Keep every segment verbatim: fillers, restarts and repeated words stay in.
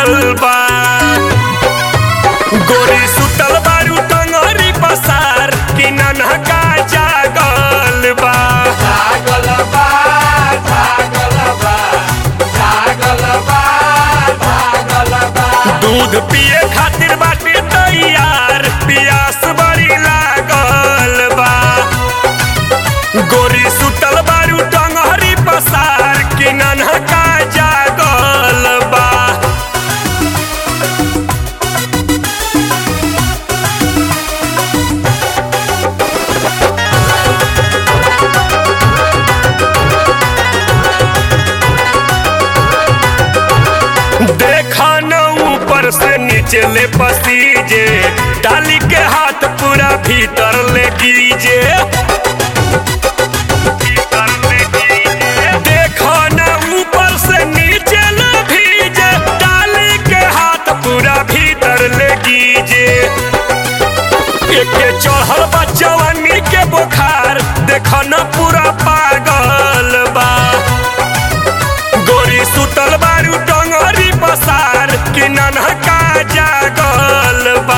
लागल बा। गोरी सुतल बारू टंगरी पसार कि नन्हका जागल बा। जागल बा जागल बा जागल बा जागल बा। दूध पिए खातिर बाटे तैयार पियास बड़ी लागल बा। गोरी सुतल बारू टंगरी पसार कि नन्हका जागल बा। देखा न ऊपर से नीचे ले पसीजे डाली के हाथ पूरा भीतर ले कीजे। देखा न ऊपर से नीचे ले भीजे डाली के हाथ पूरा भीतर ले कीजे। एक चढ़ल बा जवानी के बुखार देखा न पूरा पागल बा। गोरी सुतल बारू टंगरी पसार कि नन्हका जागल बा।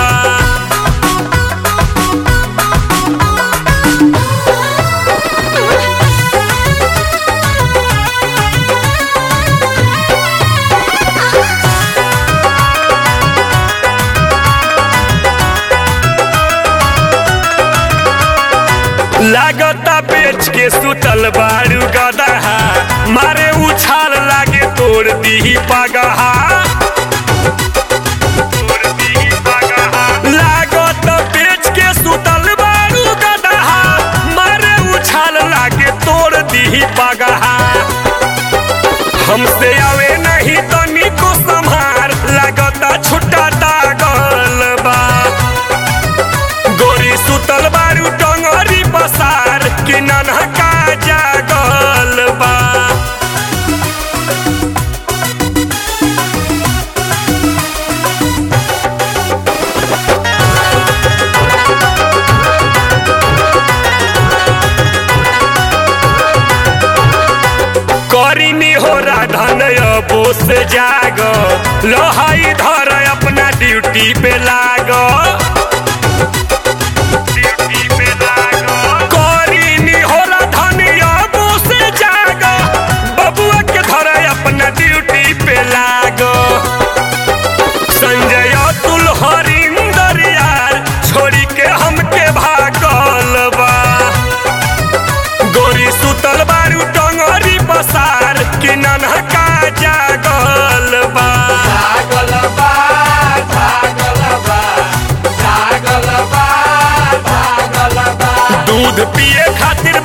लागता बेच के सुतल बारू गदहा मारे उछाल लागे तोड़ दी पगहा। लागत बेच के सुतल बारू गदहा मारे उछाल लागे तोड़ दी पगहा। हमसे आवे नहीं तो निको संभार लागता छुट्टा दागल बा। गोरी सुतल बारू टंगरी पसार कि नन्हका जागल बा। करीनी हो राधन अबो से जाग लोहाई धर अपना ड्यूटी पे लाग। करीनी हो राधन अबो से जाग बबुआ के धर अपना ड्यूटी पे लाग। संजय अतुल हरिंदर यार छोड़ी के हमके भागल बा। गोरी सुतल बारू टंगरी पसार कि नन्हका जागल बा। जागल बा जागल बा जागल बा जागल बा। दूध पिए खातिर